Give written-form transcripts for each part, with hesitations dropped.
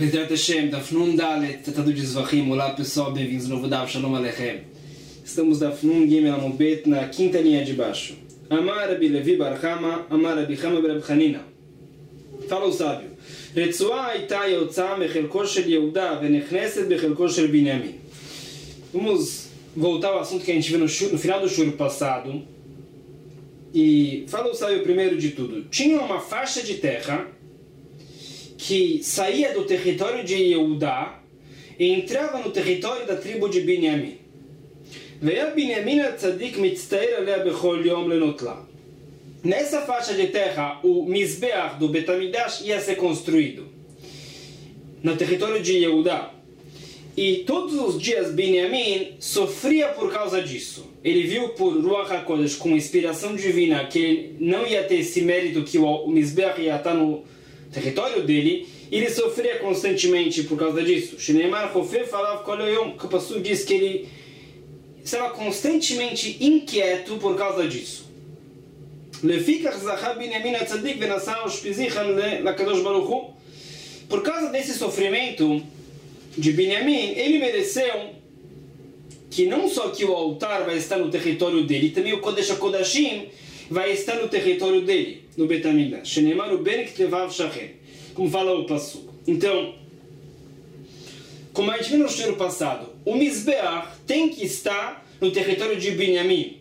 Bezrat Hashem, Daf Nun Dalet, Tratado de Zvachim. Olá pessoal, bem-vindos no novo Daf, Shalom Aleichem. Estamos Daf Nun Gimel Amobet na quinta linha de baixo. Amar Rabi Levi Bar Chama, Amar Rabi Chama Bar Rabi Chanina. Fala o sábio. Retzoa Aita Yotza Mechelko Shel Yehuda Venechneset Bechelko Shel Binyamin. Vamos voltar ao assunto que a gente viu no final do shur passado. E fala o sábio primeiro de tudo. Tinha uma faixa de terra que saía do território de Yehuda e entrava no território da tribo de Binyamin. Nessa faixa de terra, o Mizbeach do Betamidash ia ser construído no território de Yehuda. E todos os dias Binyamin sofria por causa disso. Ele viu por Ruach HaKodesh, com inspiração divina, que ele não ia ter esse mérito que o Mizbeach ia estar no território dele, e ele sofria constantemente por causa disso. Shineimar Hofeh falava que o pastor diz que ele estava constantemente inquieto por causa disso. Por causa desse sofrimento de Binyamin, ele mereceu que não só que o altar vai estar no território dele, também o Kodesh HaKodashim vai estar no território dele, no Betamidash. Shineimar Ben Ktevav Shachem, como fala o passuco. Então, como a gente viu no estudo passado, o Mizbeach tem que estar no território de Binyamin.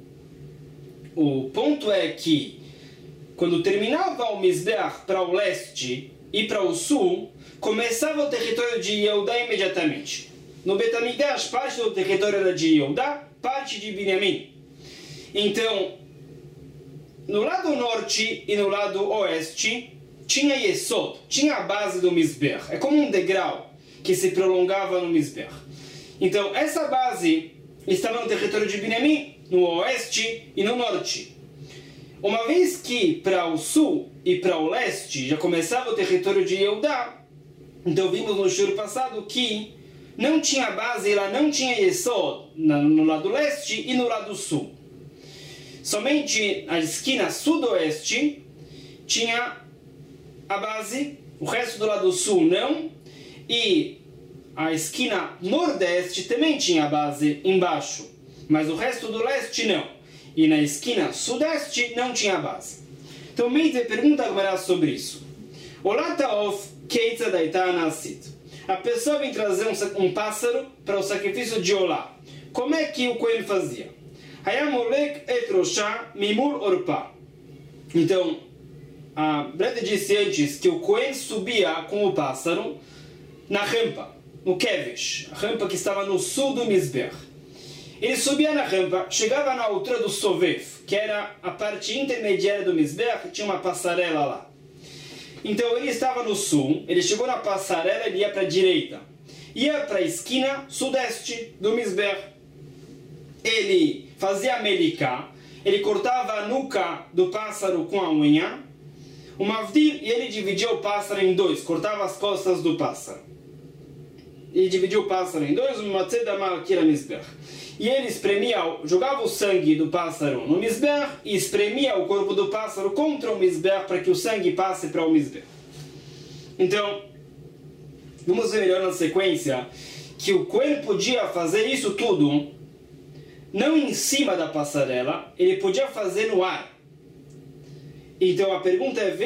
O ponto é que, quando terminava o Mizbeach para o leste e para o sul, começava o território de Yehuda imediatamente. No Betamidash, parte do território era de Yehuda, parte de Binyamin. Então, no lado norte e no lado oeste, tinha Yesod, tinha a base do Mizbeach. É como um degrau que se prolongava no Mizbeach. Então, essa base estava no território de Binyamin, no oeste e no norte. Uma vez que para o sul e para o leste já começava o território de Yehuda, então vimos no shur passado que não tinha base, lá não tinha Yesod no lado leste e no lado sul. Somente a esquina sudoeste tinha a base, o resto do lado sul não, e a esquina nordeste também tinha a base embaixo, mas o resto do leste não, e na esquina sudeste não tinha a base. Então Meite pergunta agora sobre isso. Olá Taof Keitza Daita Nasit. A pessoa vem trazer um pássaro para o sacrifício de Olá. Como é que o Cohen fazia? Hayamolek et Roshá Mimur Orpá. Então, a Breda disse antes que o Cohen subia com o pássaro na rampa, no Kevesh, a rampa que estava no sul do Mizbeach. Ele subia na rampa, chegava na altura do Sovev, que era a parte intermediária do Mizbeach, tinha uma passarela lá. Então ele estava no sul, ele chegou na passarela, ele ia para a direita, ia para a esquina sudeste do Mizbeach. Ele fazia a meliká, ele cortava a nuca do pássaro com a unha, o Mavdir, e ele dividia o pássaro em dois, cortava as costas do pássaro. Ele dividia o pássaro em dois, e ele espremia, jogava o sangue do pássaro no Mizbeach e espremia o corpo do pássaro contra o Mizbeach para que o sangue passe para o Mizbeach. Então, vamos ver melhor na sequência que o Cohen podia fazer isso tudo não em cima da passarela, ele podia fazer no ar. Então a pergunta é: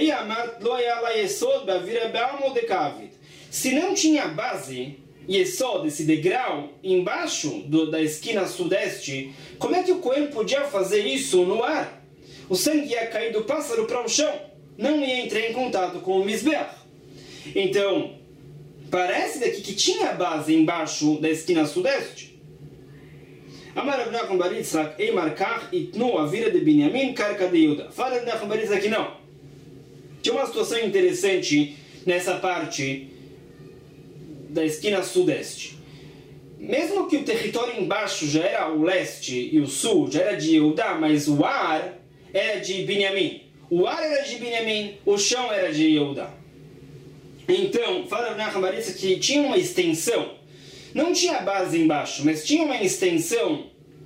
se não tinha base, Yesod, esse degrau, embaixo da esquina sudeste, como é que o Cohen podia fazer isso no ar? O sangue ia cair do pássaro para o chão, não ia entrar em contato com o Mizbeach. Então, parece daqui que tinha base embaixo da esquina sudeste. Amar Rav Nachman bar Yitzchak, Eimar Kach itnu avira de Binyamin karka de Yehuda. Fala Rav Nachman bar Yitzchak que não. Tinha uma situação interessante nessa parte da esquina sudeste. Mesmo que o território embaixo já era o leste e o sul, já era de Yehuda, mas o ar era de Binyamin. O ar era de Binyamin, o chão era de Yehuda. Então, fala Rav Nachman bar Yitzchak que tinha uma extensão. Não tinha base embaixo, mas tinha uma extensão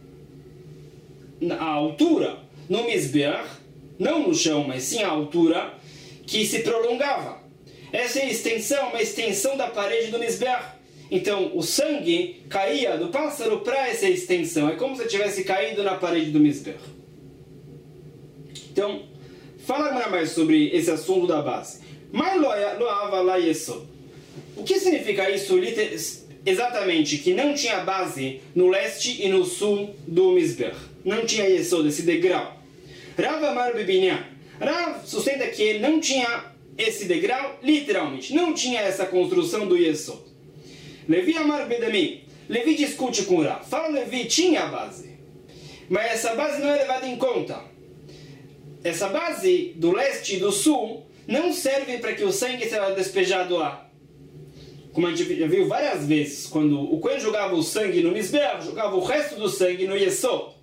à altura, no Mizbeach, não no chão, mas sim à altura, que se prolongava. Essa é a extensão, uma extensão da parede do Mizbeach. Então, o sangue caía do pássaro para essa extensão. É como se tivesse caído na parede do Mizbeach. Então, fala mais sobre esse assunto da base. Mas loava lá yesod. O que significa isso exatamente? Que não tinha base no leste e no sul do Mizbeach. Não tinha yesod, esse degrau. Rav Amar Bibinyan. Rav sustenta que ele não tinha esse degrau, literalmente. Não tinha essa construção do yesod. Levi Amar Bedamim. Levi discute com Rav. Fala, Levi tinha a base. Mas essa base não é levada em conta. Essa base do leste e do sul não serve para que o sangue seja despejado lá. Como a gente já viu várias vezes, quando o Cohen jogava o sangue no Mizbeach, jogava o resto do sangue no Yesod.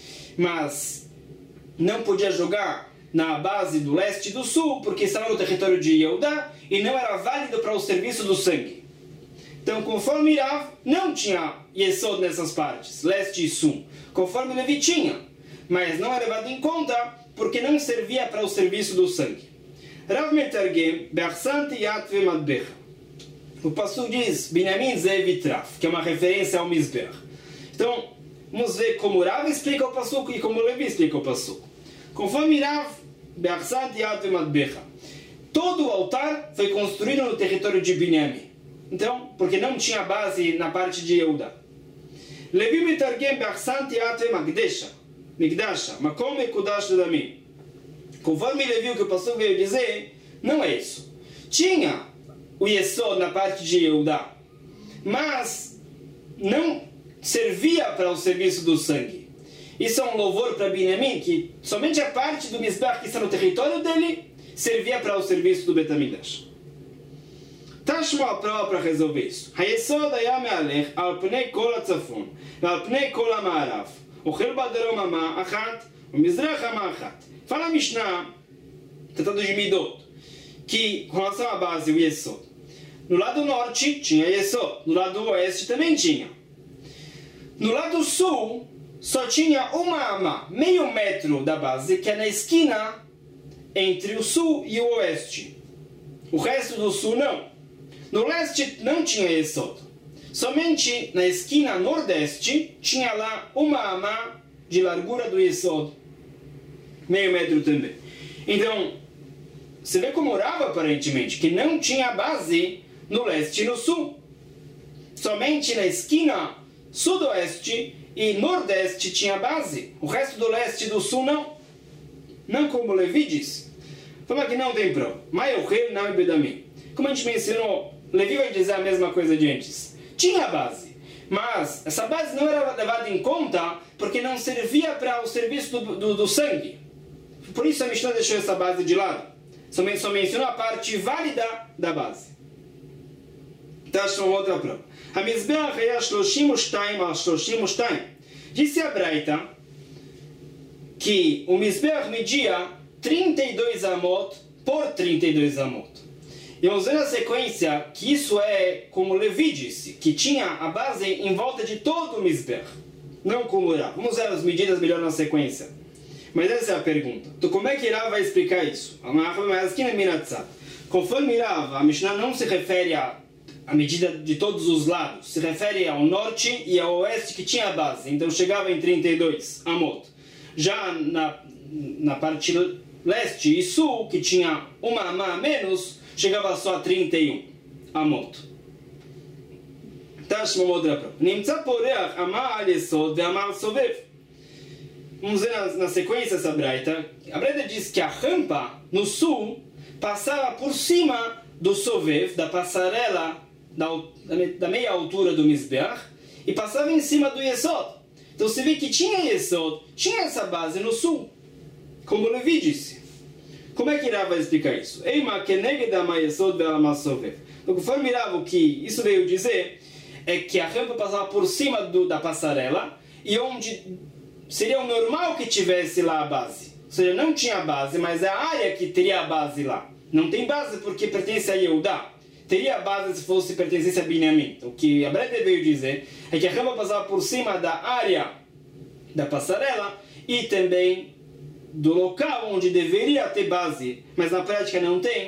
Mas não podia jogar na base do leste e do sul, porque estava no território de Yehudá e não era válido para o serviço do sangue. Então, conforme Rav, não tinha Yesod nessas partes, leste e sul. Conforme Levi tinha, mas não é levado em conta porque não servia para o serviço do sangue. Rav Metargem, Be'achsant Yat Ve'madbecha. O Pasuk diz, Binyamin Zev Traf, que é uma referência ao Mizbeach. Então, vamos ver como Rav explica o Pasuk e como Levi explica o Pasuk. Conforme Rav, Be'achsant Yat Ve'madbecha. Todo o altar foi construído no território de Binyamin. Então, porque não tinha base na parte de Yehudá. Levi Metargem, Be'achsant Yat Ve'magdesha. Migdasha, Makom Mekudash Damim. Conforme ele viu que o pastor veio dizer, não é isso. Tinha o Yesod na parte de Yehudá, mas não servia para o serviço do sangue. Isso é um louvor para Binyamin, que somente a parte do Mizbeach que está no território dele servia para o serviço do Betamigdash. Tashmo a prova para resolver isso. Hayesod היה מהלך על פני כל הצפון ועל פני כל המערב. אוכל בדרום אמה אחת ומזרח אמה אחת. Fala a Mishnah, tratado de Midot, que com relação à base, o Yesod. No lado norte tinha Yesod, no lado oeste também tinha. No lado sul só tinha uma amá, meio metro da base, que é na esquina entre o sul e o oeste. O resto do sul não. No leste não tinha Yesod. Somente na esquina nordeste tinha lá uma amá de largura do Yesod. Meio metro também. Então, você vê como orava aparentemente, que não tinha base no leste e no sul. Somente na esquina sudoeste e nordeste tinha base. O resto do leste e do sul não. Não como Levi diz. Fala que não tem prova. Maiochel não é bedamim. Como a gente mencionou, Levi vai dizer a mesma coisa de antes. Tinha base. Mas essa base não era levada em conta porque não servia para o serviço do sangue. Por isso a Mishnah deixou essa base de lado. Só mencionou a parte válida da base. Então, acho uma outra prova. A Mizbeach é 32 al 32. Disse a Braita que o Mizbeach media 32 amot por 32 amot. E vamos ver na sequência que isso é, como Levi disse, que tinha a base em volta de todo o Mizbeach. Não como Rav. Vamos ver as medidas melhor na sequência. Mas essa é a pergunta. Então como é que Rav vai explicar isso? Conforme Rav, a Mishnah não se refere à medida de todos os lados. Se refere ao norte e ao oeste que tinha a base. Então chegava em 32 amot. Já na parte leste e sul, que tinha uma amá a menos, chegava só a 31 amot. Tashma outra prova. Nimtza poreach amá al yesod ve amá al sovev. Vamos ver na sequência essa Braita. A Braita diz que a rampa no sul passava por cima do Sovev, da passarela da meia altura do Mizbeach, e passava em cima do Yesod. Então você vê que tinha Yesod, tinha essa base no sul, como o Levi disse. Como é que Rav vai explicar isso? Eima keneged ama Yesod ve'alama Sovev. Então, conforme Rav, o que isso veio dizer é que a rampa passava por cima da passarela e onde seria o normal que tivesse lá a base. Ou seja, não tinha base, mas é a área que teria a base lá. Não tem base porque pertence a Yehudá. Teria base se fosse pertencesse a Binyamin. Então, o que a Braita veio dizer é que a rampa passava por cima da área da passarela e também do local onde deveria ter base, mas na prática não tem,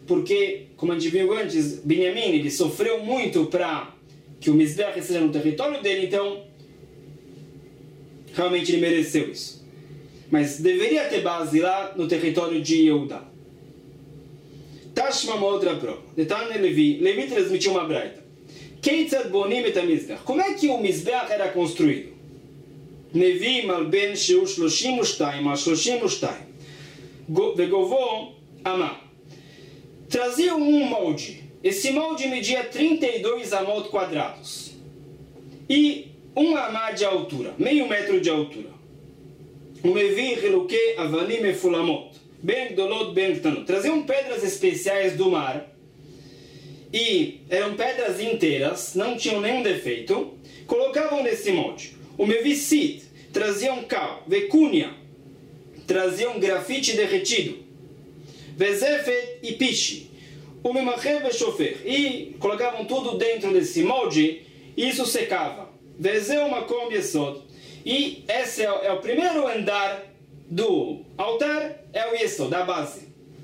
porque, como a gente viu antes, Binyamin ele sofreu muito para que o Mizbeach esteja no território dele, então realmente ele mereceu isso. Mas deveria ter base lá no território de Yehudá. Tashma, uma outra prova. Detalhe Levi transmitiu uma braita. Keitzad bonim et ha-Mizbeach. Como é que o Mizbeach era construído? Nevi malben sheu 32 al 32. Vegovó amá. Traziam um molde. Esse molde media 32 amot quadrados. E 1 amá de altura. Meio metro de altura. Umevi reluque avanim mefulamot. Ben dolot ben ktanot. Traziam pedras especiais do mar. E eram pedras inteiras. Não tinham nenhum defeito. Colocavam nesse molde. Umevisit. Traziam cal. Vecúnia. Traziam grafite derretido. Vezefet e piche. Umemachev e chofer. E colocavam tudo dentro desse molde. E isso secava. Vezeu makom yesod. E esse é o primeiro andar do altar. É o yesod, da base.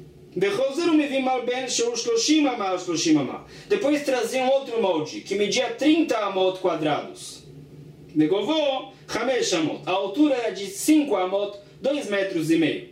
Depois traziam outro molde. Que media 30 amot quadrados. Negovó, Hamesh amot. A altura era de 5 amot, 2 metros e meio.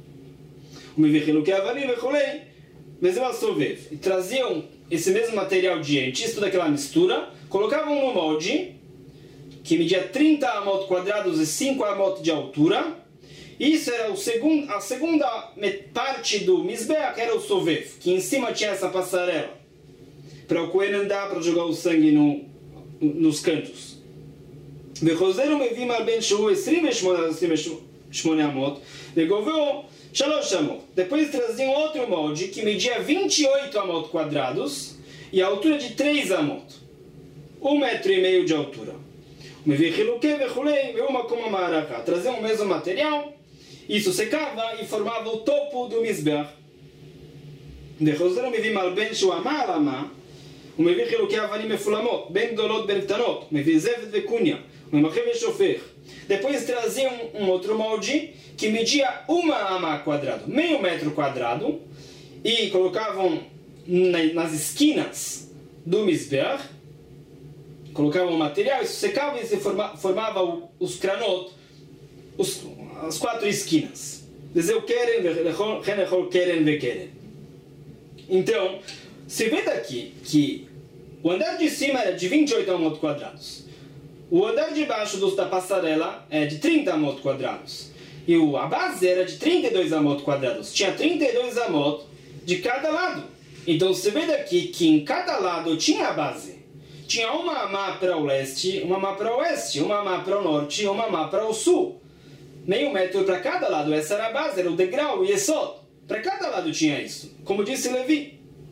E traziam esse mesmo material de antes, toda aquela mistura, colocavam no molde, que media 30 amot quadrados e 5 amot de altura. Isso era a segunda parte do Mizbeach, era o Sovev, que em cima tinha essa passarela, para o Cohen andar, para jogar o sangue nos cantos. וחוזר ומביא מהבן שהוא 28 אמות, וגובהו 3 אמות. Depois traziam outro molde que media 28 amot quadrados e a altura de 3 amot. 1,5 metro de altura. ומביא חילוקי וכולי, והוא מקום המערכה. Traziam o mesmo material, isso secava e formava o topo do Mizbeach. וחוזר ומביא מהבן שהוא אמה על אמה, ומביא חילוקי אבנים מפולמות, בין גדולות בין קטנות, מביא זפת וקוניה. Depois traziam um outro molde que media 1 amá quadrado, meio metro quadrado, e colocavam nas esquinas do Mizbeach, colocavam o material, isso secava e se formava os cranot, as 4 esquinas. Então, se vê daqui que o andar de cima era de 28 amot quadrados. O andar de baixo da passarela é de 30 amot quadrados. E a base era de 32 amot quadrados. Tinha 32 amot de cada lado. Então você vê daqui que em cada lado tinha a base. Tinha uma amá para o leste, uma amá para o oeste, uma amá para o norte e uma amá para o sul. Meio metro para cada lado. Essa era a base, era o degrau, o yesod. Para cada lado tinha isso. Como disse Levi.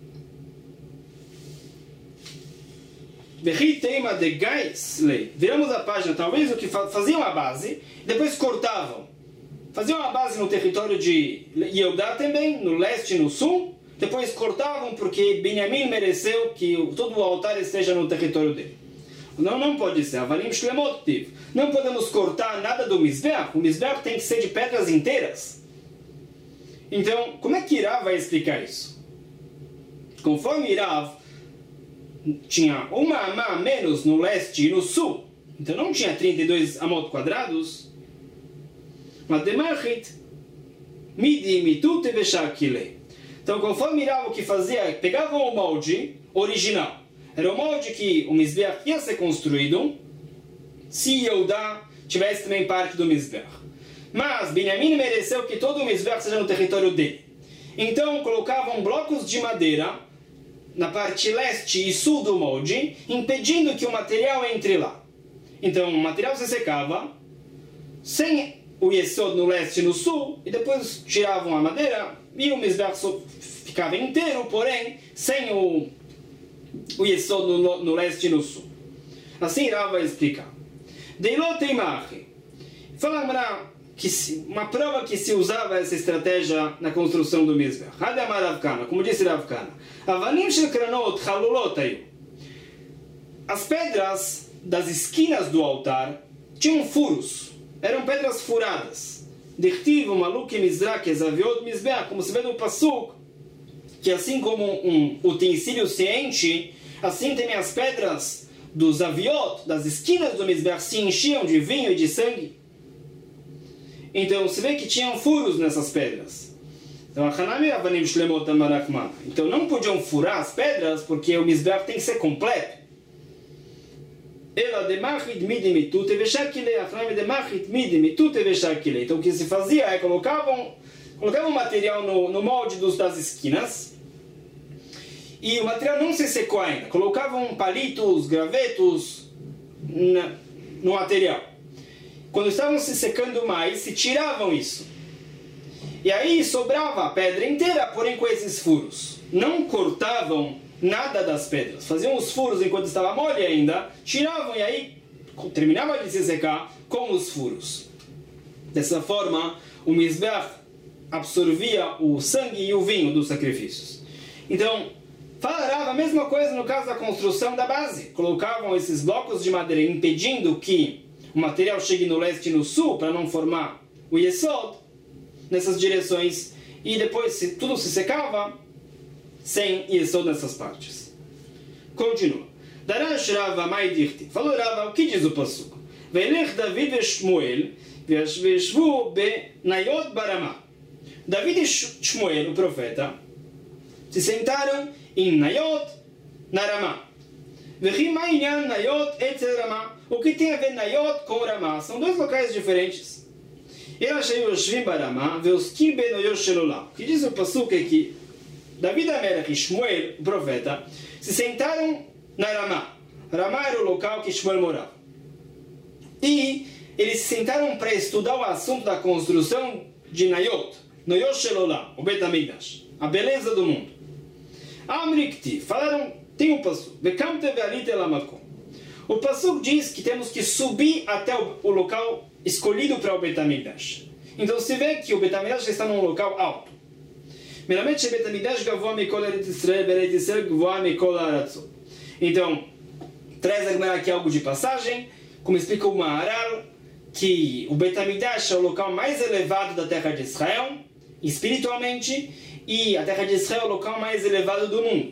Viramos a página, talvez o que faziam a base, depois cortavam. Faziam a base no território de Yehudá também, no leste e no sul, depois cortavam porque Binyamin mereceu que todo o altar esteja no território dele. Não pode ser. Avalim shlemot tiv. Não podemos cortar nada do Mizbeach. O Mizbeach tem que ser de pedras inteiras. Então, como é que Irav vai explicar isso? Conforme Irav, tinha uma amá a menos no leste e no sul. Então não tinha 32 amot quadrados. Mas demachit midi mitute veshakile. Então conforme Irav o que fazia, pegavam o molde original. Era o molde que o Mizbeach ia ser construído se Yehudá tivesse também parte do Mizbeach. Mas Binyamin mereceu que todo o Mizbeach seja no território dele. Então colocavam blocos de madeira na parte leste e sul do molde, impedindo que o material entre lá. Então o material se secava, sem o yesod no leste e no sul, e depois tiravam a madeira, e o Mizbeach ficava inteiro, porém, sem o yesod no leste e no sul. Assim Rav vai explicar. Deiloteimachi. Fala que uma prova que se usava essa estratégia na construção do Mizbeach. Hadamar Rav Kana, como disse Rav Kana. Avanim shel kranot chalulot ayu. As pedras das esquinas do altar tinham furos. Eram pedras furadas. Dichtiv maluk mizrak ezaviot Mizbeach. Como se vê no Pasuk, que assim como um utensílio se enche, assim também as pedras dos aviot, das esquinas do Mizbeach, se enchiam de vinho e de sangue. Então se vê que tinham furos nessas pedras. Então não podiam furar as pedras porque o Mizbeach tem que ser completo. Então o que se fazia é colocavam material no molde das esquinas e o material não se secou ainda. Colocavam palitos, gravetos no material. Quando estavam se secando mais, se tiravam isso. E aí sobrava a pedra inteira, porém com esses furos. Não cortavam nada das pedras. Faziam os furos enquanto estava mole ainda, tiravam e aí terminava de se secar com os furos. Dessa forma, o Mizbeach absorvia o sangue e o vinho dos sacrifícios. Então, falava a mesma coisa no caso da construção da base. Colocavam esses blocos de madeira impedindo que o material chegue no leste e no sul para não formar o Yesod nessas direções e depois tudo se secava sem Yesod nessas partes. Continua. Darash Rava Mai Dirti. Falou Rava, o que diz o Pasuk? Velech David e Shmuel Veshvu be Nayot Barama. David e Shmuel, o profeta, se sentaram em Nayot, na Ramá. Vechimainyan Nayot etzel Ramá. O que tem a ver Nayot com Ramá? São dois locais diferentes. O que diz o Pasuk é que David Amelech e Shmuel, o profeta, se sentaram na Ramá. Ramá era o local que Shmuel morava. E eles se sentaram para estudar o assunto da construção de Nayot, Nayot Shelolah, o Bet HaMikdash, a beleza do mundo. Amrikti, falaram, tem um Pasuk, Bekamte ve'alite lamakom. O Pasuk diz que temos que subir até o local escolhido para o Bet HaMikdash. Então se vê que o Bet HaMikdash está num local alto. Então, traz a Gemara aqui algo de passagem, como explica o Maharal, que o Bet HaMikdash é o local mais elevado da terra de Israel, espiritualmente, e a terra de Israel é o local mais elevado do mundo.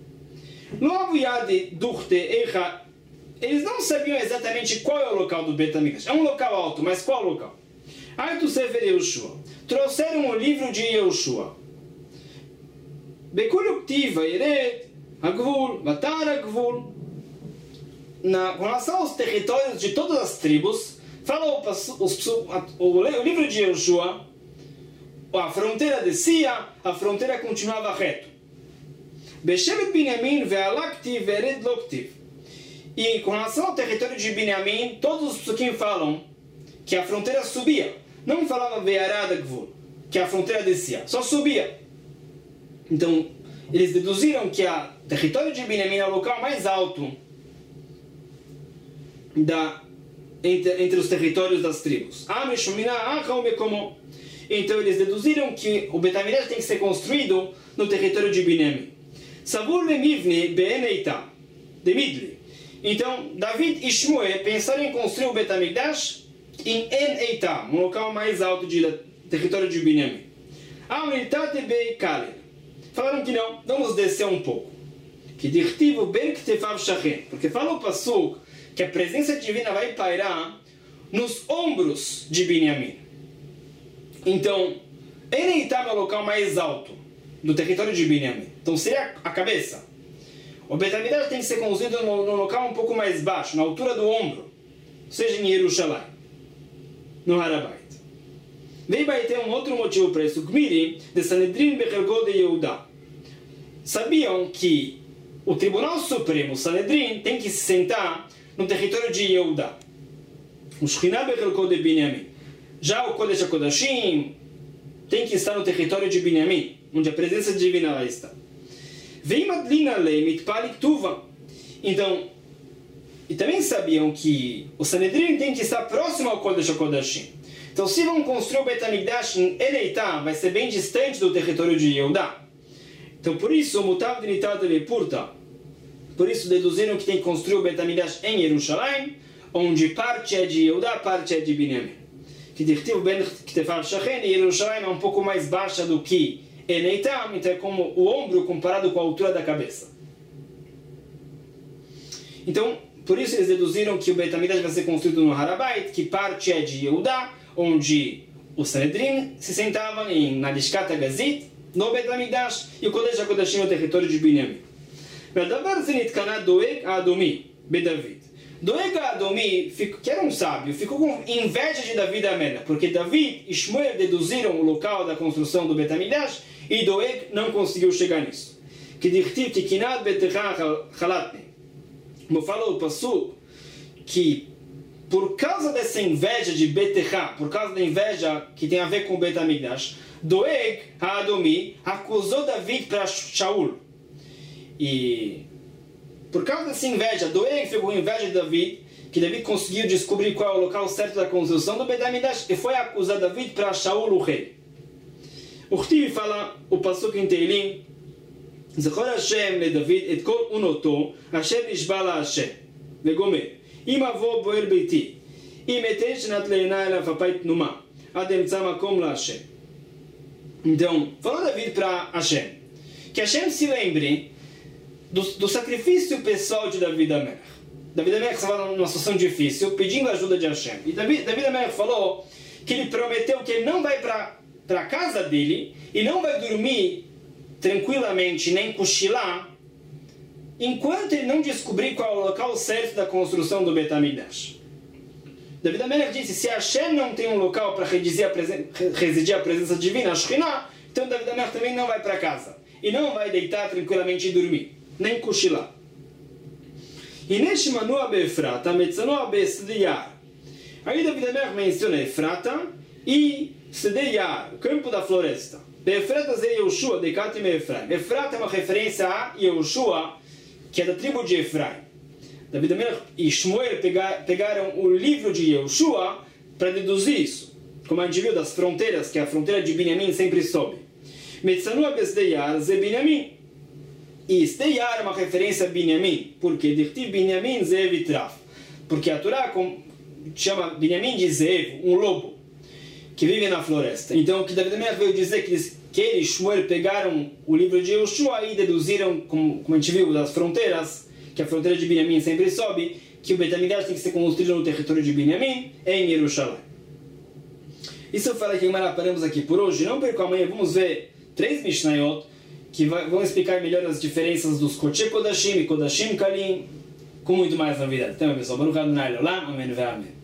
Eles não sabiam exatamente qual é o local do Bet HaMikdash. É um local alto, mas qual local? Aí tu Sefer Yehoshua. Trouxeram o livro de Yehoshua. Bekuluktiva Yered Agvul, Batar Agvul. Com relação aos territórios de todas as tribos, fala o livro de Yehoshua, a fronteira descia, a fronteira continuava reto. Beshevet Binyamin ve'alaktiv ve'ered loktiv. E com relação ao território de Binyamin, todos os psukim falam que a fronteira subia. Não falava ve'arad agvul, que a fronteira descia, só subia. Então, eles deduziram que o território de Binyamin é o local mais alto entre os territórios das tribos. Então eles deduziram que o Bet HaMikdash tem que ser construído no território de Binyamin. Então David e Shmuel pensaram em construir o Bet HaMikdash em En Eitam, um local mais alto do território de Binyamin. Falaram que não, vamos descer um pouco. Porque fala o Pasuk que a presença divina vai pairar nos ombros de Binyamin. Então, Eneitam é o local mais alto do território de Binyamin. Então seria a cabeça. O Bet HaMikdash tem que ser construído num local um pouco mais baixo, na altura do ombro, seja em Jerusalém, no Harabait. Daí vai ter um outro motivo para isso. Gmiri de Sanedrin Bechelgol de Yehudá. Sabiam que o Tribunal Supremo, Sanedrin, tem que se sentar no território de Yehudá. O Shekhinah Bechelgol de Binyamin. Já o Kodesh HaKodashim tem que estar no território de Binyamin, onde a presença divina lá está. Então, e também sabiam que o Sanedrin tem que estar próximo ao Kodesh HaKodashim. Então, se vão construir o Bet HaMikdash em Eleitam, vai ser bem distante do território de Yehudá. Então, por isso, o Mutav Dinitat Lepurta, por isso deduziram que tem que construir o Bet HaMikdash em Jerusalém, onde parte é de Yehudá, parte é de Binyamin. Que Dirtiv Ben Ktefav Shachen, e Jerusalém é um pouco mais baixa do que Eneitam, então é como o ombro comparado com a altura da cabeça. Então, por isso eles deduziram que o Beit HaMikdash vai ser construído no Harabait, que parte é de Yehudá, onde o Sanedrim se sentava na Lishkat HaGazit, no Beit HaMikdash, e o Kodesh HaKodashim no território de Binyamin. והדבר זה נתקנה דואג האדומי בדוד. דואג האדומי, que era um sábio, ficou com inveja de David Amelech, porque David e Shmuel deduziram o local da construção do Beit HaMikdash e Doeg não conseguiu chegar nisso. Que dirtiv tikinat betecha chalatne. Como falou o Pasuk, que por causa dessa inveja de Betecha, por causa da inveja que tem a ver com o Beit HaMikdash, Doeg Adomi acusou David para Shaul. E por causa dessa inveja, Doeg ficou com inveja de David, que David conseguiu descobrir qual é o local certo da construção do Beit HaMikdash e foi acusar David para Shaul, o rei. O Rtiv fala o Pasuk em Teilim, זכור השם לדוד את כל עונותו אשר נשבע להשם וגומר אם אבוא בוער ביתי אם אתן שנת לעיני אליו אפי תנומה עד אמצא מקום להשם. Então, falou David para Hashem que Hashem se lembre do sacrifício pessoal de David Amelech. David Amelech estava numa situação difícil pedindo ajuda de Hashem e David Amelech falou que ele prometeu que ele não vai para a casa dele e não vai dormir tranquilamente, nem cochilar, enquanto ele não descobrir qual é o local certo da construção do Beit HaMikdash. David Amelech disse, se Hashem não tem um local para residir a presença divina, a Shekhinah, então David Amelech também não vai para casa. E não vai deitar tranquilamente e dormir, nem cochilar. הנה שמנוע באפרתה, מצנוע בשדה יער. Aí David Amelech menciona Efrata e Sede Yar, o campo da floresta. Efrata é Yehoshua, de Katim e Efraim. Efrata é uma referência a Yehoshua, que é da tribo de Efraim. David Amelech e Shmuel pegaram o livro de Yehoshua para deduzir isso. Como a gente viu das fronteiras, que a fronteira de Binyamin sempre sobe. Metzanua Besdeyar ze Binyamin. E Sdeyar é uma referência a Binyamin. Porque Dirtiv Binyamin Zev Itraf. Porque a Torá chama Binyamin de Zev, um lobo, que vive na floresta. Então, o que David Amelech veio dizer que ele e Shmuel pegaram o livro de Yehoshua e deduziram, como a gente viu, das fronteiras, que a fronteira de Binyamin sempre sobe, que o Beit HaMikdash tem que ser construído no território de Binyamin, em Jerusalém. Isso eu falei que paramos aqui por hoje. Não perca amanhã, vamos ver 3 Mishnayot que vão explicar melhor as diferenças dos Kodesh Kodashim e Kodashim Kalim, com muito mais novidade. Então, pessoal, Baruch Adonai Leolam, amém.